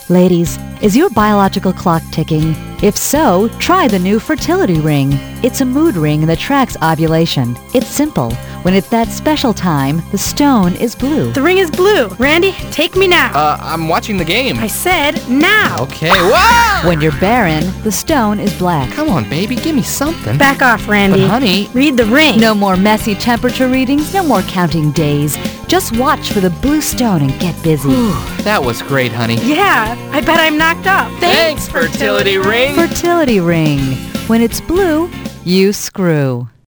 Ladies, is your biological clock ticking? If so, try the new fertility ring. It's a mood ring that tracks ovulation. It's simple. When it's that special time, the stone is blue. The ring is blue. Randy, take me now. I'm watching the game. I said now. Okay, wow! When you're barren, the stone is black. Come on, baby, give me something. Back off, Randy. But honey... Read the ring. No more messy temperature readings, no more counting days. Just watch for the blue stone and get busy. That was great, honey. Yeah, I bet I'm knocked up. Thanks, fertility ring. Fertility ring. When it's blue, you screw.